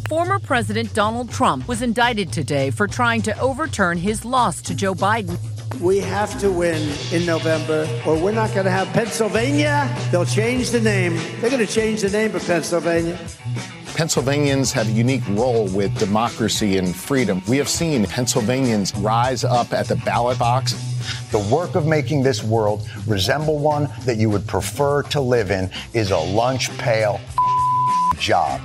Former President Donald Trump was indicted today for trying to overturn his loss to Joe Biden. We have to win in November, or we're not going to have Pennsylvania. They'll change the name. They're going to change the name of Pennsylvania. Pennsylvanians have a unique role with democracy and freedom. We have seen Pennsylvanians rise up at the ballot box. The work of making this world resemble one that you would prefer to live in is a lunch pail job.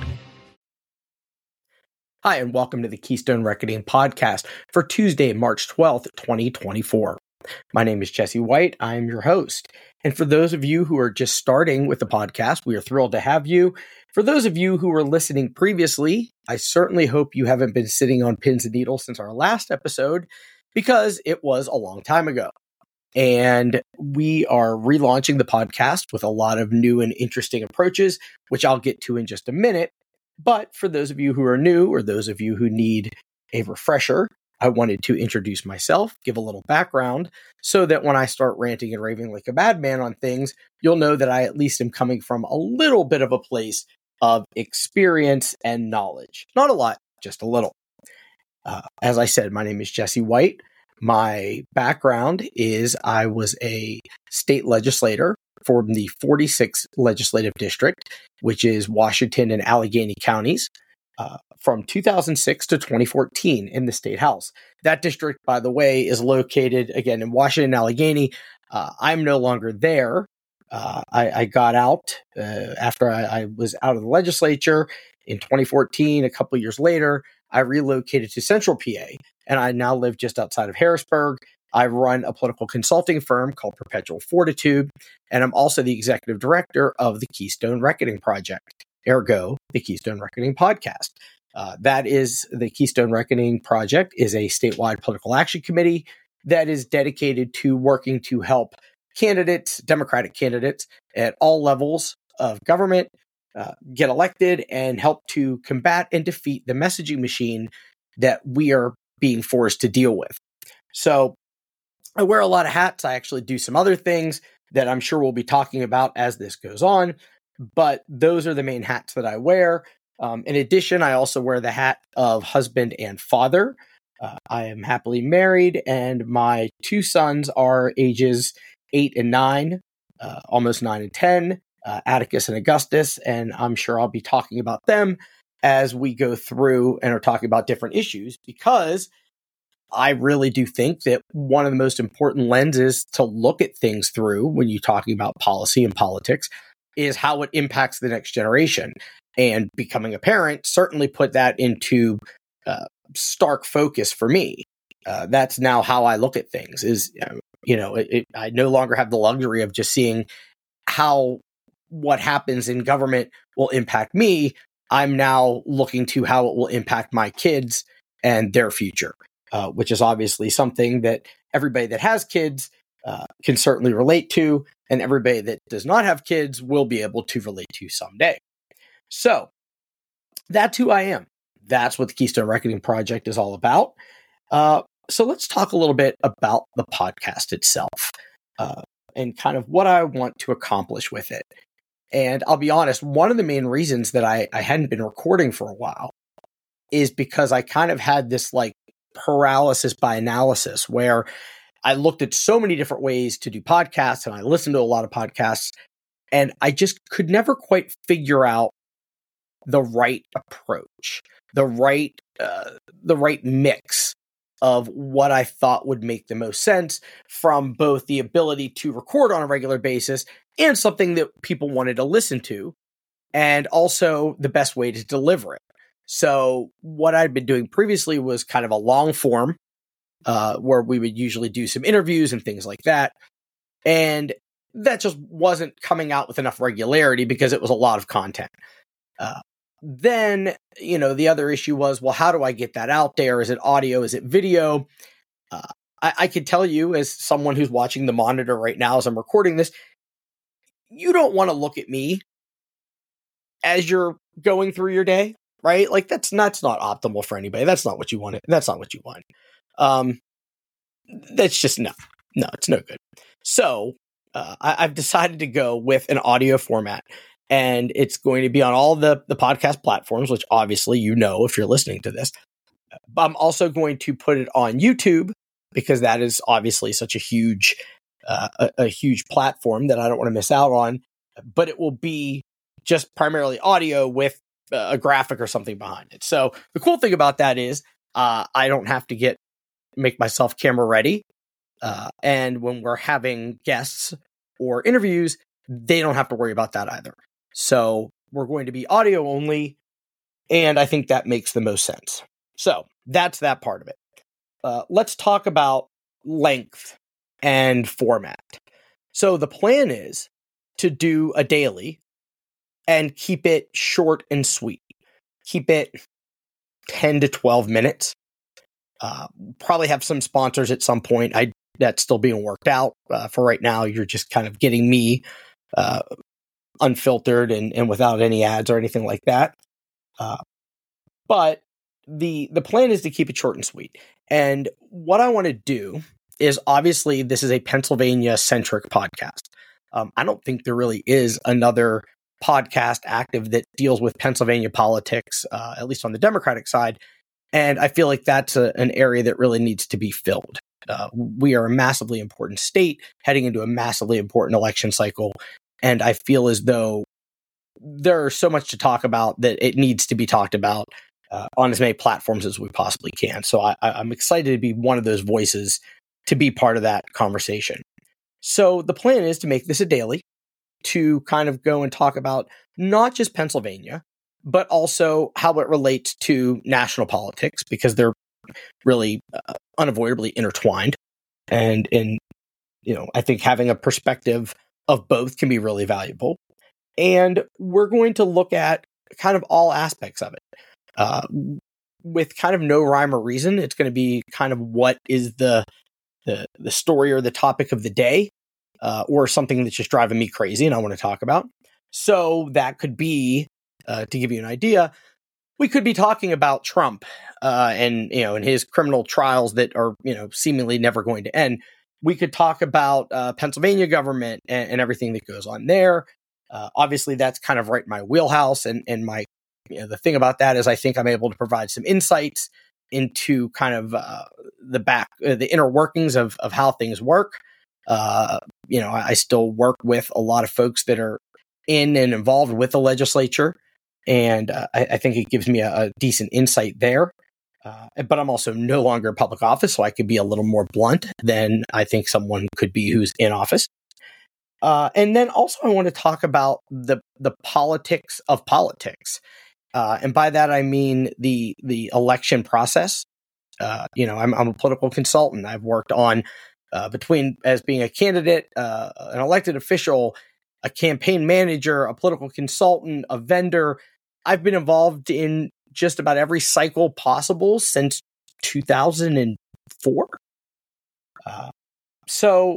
Hi, and welcome to the Keystone Reckoning podcast for Tuesday, March 12th, 2024. My name is Jesse White. I am your host. And for those of you who are just starting with the podcast, we are thrilled to have you. For those of you who were listening previously, I certainly hope you haven't been sitting on pins and needles since our last episode, because it was a long time ago. And we are relaunching the podcast with a lot of new and interesting approaches, which I'll get to in just a minute. But for those of you who are new, or those of you who need a refresher, I wanted to introduce myself, give a little background, so that when I start ranting and raving like a madman on things, you'll know that I at least am coming from a little bit of a place of experience and knowledge. Not a lot, just a little. As I said, my name is Jesse White. My background is I was a state legislator for the 46th legislative district, which is Washington and Allegheny counties, from 2006 to 2014 in the state house. That district, by the way, is located again in Washington and Allegheny. I'm no longer there. I got out after I was out of the legislature in 2014. A couple of years later, I relocated to Central PA, and I now live just outside of Harrisburg. I run a political consulting firm called Perpetual Fortitude, and I'm also the executive director of the Keystone Reckoning Project, ergo, the Keystone Reckoning Podcast. That is, the Keystone Reckoning Project is a statewide political action committee that is dedicated to working to help candidates, Democratic candidates at all levels of government, get elected and help to combat and defeat the messaging machine that we are being forced to deal with. So I wear a lot of hats. I actually do some other things that I'm sure we'll be talking about as this goes on, but those are the main hats that I wear. In addition, I also wear the hat of husband and father. I am happily married, and my two sons are ages 8 and 9, almost 9 and 10, Atticus and Augustus, and I'm sure I'll be talking about them as we go through and are talking about different issues, because I really do think that one of the most important lenses to look at things through when you're talking about policy and politics is how it impacts the next generation. And becoming a parent certainly put that into stark focus for me. That's now how I look at things is, I no longer have the luxury of just seeing how what happens in government will impact me. I'm now looking to how it will impact my kids and their future. Which is obviously something that everybody that has kids can certainly relate to, and everybody that does not have kids will be able to relate to someday. So that's who I am. That's what the Keystone Reckoning Project is all about. So let's talk a little bit about the podcast itself and kind of what I want to accomplish with it. And I'll be honest, one of the main reasons that I hadn't been recording for a while is because I kind of had this paralysis by analysis, where I looked at so many different ways to do podcasts, and I listened to a lot of podcasts, and I just could never quite figure out the right approach, the right mix of what I thought would make the most sense from both the ability to record on a regular basis and something that people wanted to listen to, and also the best way to deliver it. So what I'd been doing previously was kind of a long form, where we would usually do some interviews and things like that. And that just wasn't coming out with enough regularity because it was a lot of content. Then, the other issue was, well, how do I get that out there? Is it audio? Is it video? I could tell you, as someone who's watching the monitor right now as I'm recording this, you don't want to look at me as you're going through your day. Right? That's not optimal for anybody. That's not what you want. That's not what you want. That's just no, it's no good. So I've decided to go with an audio format. and it's going to be on all the podcast platforms, which obviously if you're listening to this. I'm also going to put it on YouTube because that is obviously such a huge platform that I don't want to miss out on. But it will be just primarily audio with a graphic or something behind it. So the cool thing about that is I don't have to make myself camera ready. And when we're having guests or interviews, they don't have to worry about that either. So we're going to be audio only, and I think that makes the most sense. So that's that part of it. Let's talk about length and format. So the plan is to do a daily and keep it short and sweet. Keep it 10 to 12 minutes. Probably have some sponsors at some point. That's still being worked out. For right now, you're just kind of getting me unfiltered and without any ads or anything like that. But the plan is to keep it short and sweet. And what I want to do is, obviously, this is a Pennsylvania-centric podcast. I don't think there really is another podcast active that deals with Pennsylvania politics, at least on the Democratic side. And I feel like that's an area that really needs to be filled. We are a massively important state heading into a massively important election cycle. And I feel as though there's so much to talk about that it needs to be talked about on as many platforms as we possibly can. So I'm excited to be one of those voices to be part of that conversation. So the plan is to make this a daily, to kind of go and talk about not just Pennsylvania, but also how it relates to national politics, because they're really unavoidably intertwined. And I think having a perspective of both can be really valuable. And we're going to look at kind of all aspects of it. With kind of no rhyme or reason, it's going to be kind of what is the story or the topic of the day, or something that's just driving me crazy and I want to talk about. So that could be, to give you an idea, we could be talking about Trump and his criminal trials that are seemingly never going to end. We could talk about Pennsylvania government and everything that goes on there. Obviously, that's kind of right in my wheelhouse, and my the thing about that is I think I'm able to provide some insights into kind of the inner workings of how things work. I still work with a lot of folks that are in and involved with the legislature, and I think it gives me a decent insight there. But I'm also no longer in public office, so I could be a little more blunt than I think someone could be who's in office. And then also I want to talk about the politics of politics. And by that, I mean the election process. I'm a political consultant. I've worked on between as being a candidate, an elected official, a campaign manager, a political consultant, a vendor. I've been involved in just about every cycle possible since 2004. So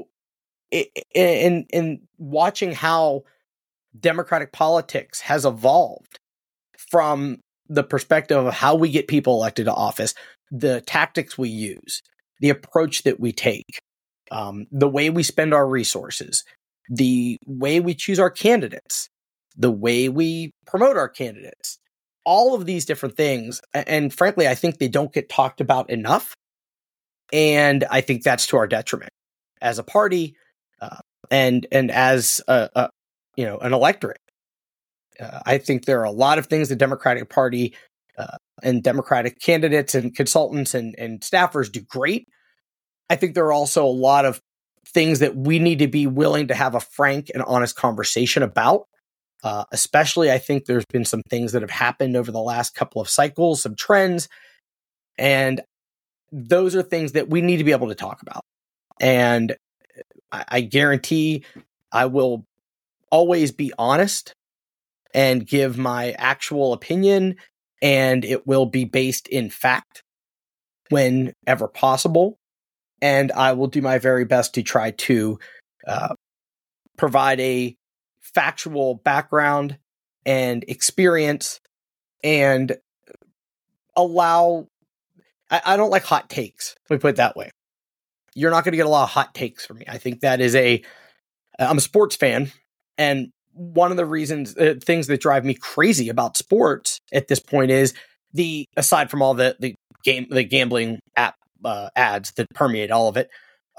in watching how Democratic politics has evolved from the perspective of how we get people elected to office, the tactics we use, the approach that we take, the way we spend our resources, the way we choose our candidates, the way we promote our candidates, all of these different things. And frankly, I think they don't get talked about enough. And I think that's to our detriment as a party and as an electorate. I think there are a lot of things the Democratic Party and Democratic candidates and consultants and staffers do great. I think there are also a lot of things that we need to be willing to have a frank and honest conversation about. Especially, I think there's been some things that have happened over the last couple of cycles, some trends, and those are things that we need to be able to talk about. And I guarantee I will always be honest and give my actual opinion, and it will be based in fact whenever possible. And I will do my very best to try to provide a factual background and experience and allow... I don't like hot takes. Let me put it that way. You're not going to get a lot of hot takes from me. I think that is I'm a sports fan, and one of the reasons, things that drive me crazy about sports at this point is aside from all the gambling app ads that permeate all of it,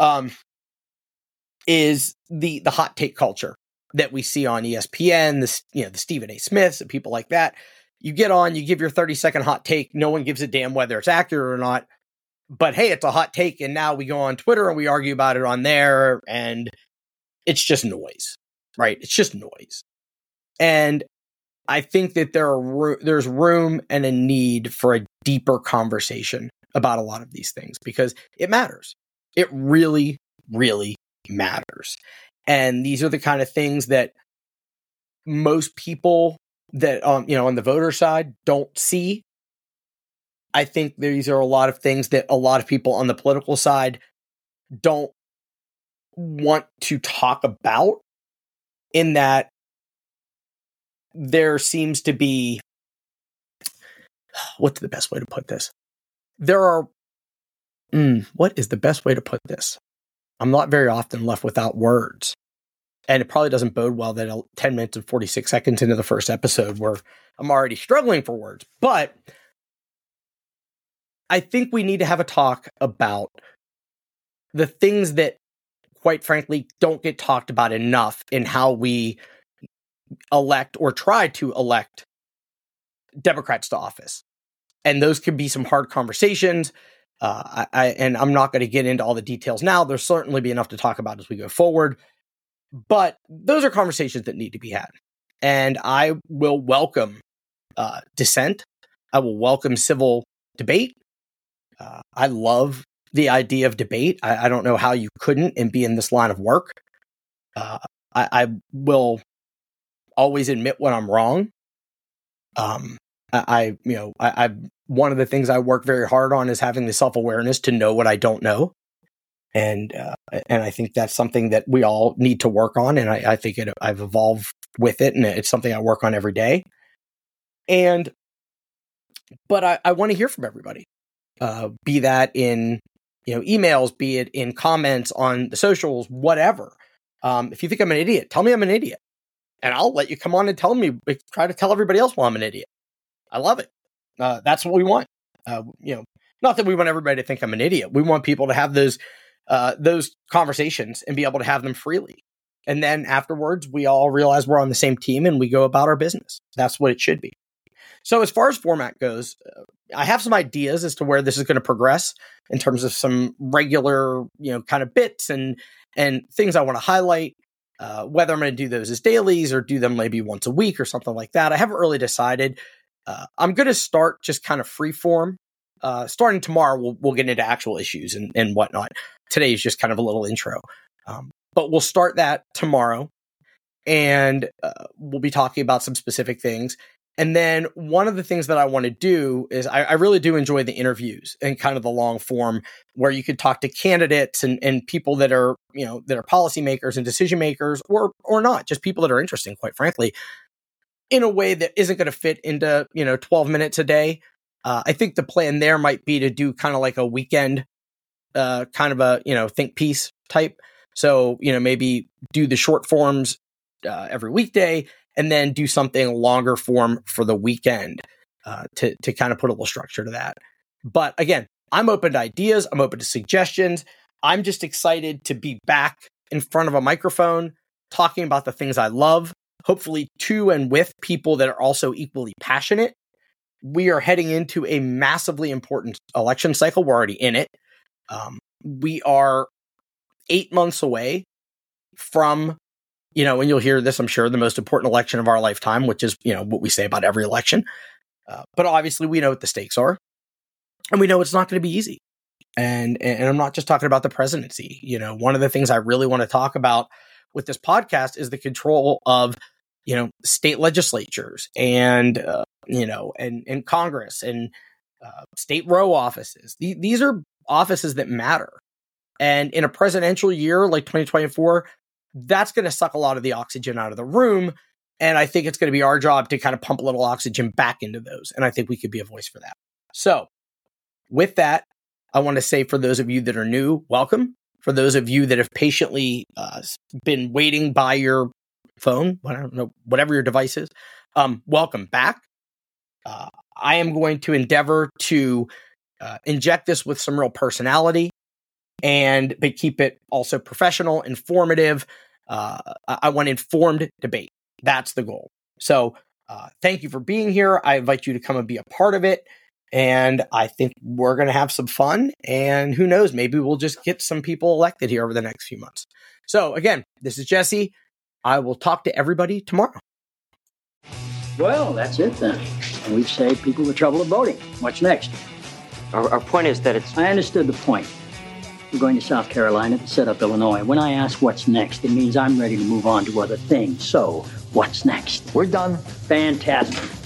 is the hot take culture that we see on ESPN, the Stephen A. Smiths and people like that. You get on, you give your 30-second hot take. No one gives a damn whether it's accurate or not. But hey, it's a hot take, and now we go on Twitter and we argue about it on there, and it's just noise, right? It's just noise. And I think that there's room and a need for a deeper conversation about a lot of these things because it matters. It really, really matters. And these are the kind of things that most people that, on the voter side don't see. I think these are a lot of things that a lot of people on the political side don't want to talk about, in that there seems to be, what's the best way to put this? What is the best way to put this? I'm not very often left without words. And it probably doesn't bode well that 10 minutes and 46 seconds into the first episode where I'm already struggling for words. But I think we need to have a talk about the things that, quite frankly, don't get talked about enough in how we elect or try to elect Democrats to office. And those can be some hard conversations. And I'm not going to get into all the details now. There'll certainly be enough to talk about as we go forward. But those are conversations that need to be had. And I will welcome dissent. I will welcome civil debate. I love the idea of debate. I don't know how you couldn't and be in this line of work. I will always admit when I'm wrong. I one of the things I work very hard on is having the self-awareness to know what I don't know. And I think that's something that we all need to work on. And I think I've evolved with it, and it's something I work on every day. But I want to hear from everybody, be that in emails, be it in comments on the socials, whatever. If you think I'm an idiot, tell me I'm an idiot, and I'll let you come on and try to tell everybody else why I'm an idiot. I love it. That's what we want. Not that we want everybody to think I'm an idiot. We want people to have those conversations and be able to have them freely. And then afterwards, we all realize we're on the same team and we go about our business. That's what it should be. So as far as format goes, I have some ideas as to where this is going to progress in terms of some regular, kind of bits and things I want to highlight, whether I'm going to do those as dailies or do them maybe once a week or something like that. I haven't really decided. I'm going to start just kind of free form. Starting tomorrow, we'll get into actual issues and whatnot. Today is just kind of a little intro. But we'll start that tomorrow, and we'll be talking about some specific things. And then one of the things that I want to do is I really do enjoy the interviews and kind of the long form where you could talk to candidates and people that are, that are policymakers and decision makers or not, just people that are interesting, quite frankly, in a way that isn't going to fit into, 12 minutes a day. I think the plan there might be to do kind of like a weekend, kind of a, think piece type. So, maybe do the short forms every weekday and then do something longer form for the weekend to kind of put a little structure to that. But again, I'm open to ideas. I'm open to suggestions. I'm just excited to be back in front of a microphone talking about the things I love, hopefully to and with people that are also equally passionate. We are heading into a massively important election cycle. We're already in it. We are 8 months away from, and you'll hear this, I'm sure, the most important election of our lifetime, which is, what we say about every election. But obviously we know what the stakes are, and we know it's not going to be easy. And I'm not just talking about the presidency. One of the things I really want to talk about with this podcast is the control of, state legislatures and, and Congress and state row offices. These are offices that matter. And in a presidential year like 2024, that's going to suck a lot of the oxygen out of the room. And I think it's going to be our job to kind of pump a little oxygen back into those. And I think we could be a voice for that. So with that, I want to say for those of you that are new, welcome. For those of you that have patiently been waiting by your phone, I don't know, whatever your device is, welcome back. I am going to endeavor to inject this with some real personality but keep it also professional, informative. I want informed debate. That's the goal. So thank you for being here. I invite you to come and be a part of it. And I think we're going to have some fun. And who knows, maybe we'll just get some people elected here over the next few months. So again, this is Jesse. I will talk to everybody tomorrow. Well, that's it then. We've saved people the trouble of voting. What's next? Our point is that it's... I understood the point. We're going to South Carolina to set up Illinois. When I ask what's next, it means I'm ready to move on to other things. So, what's next? We're done. Fantastic.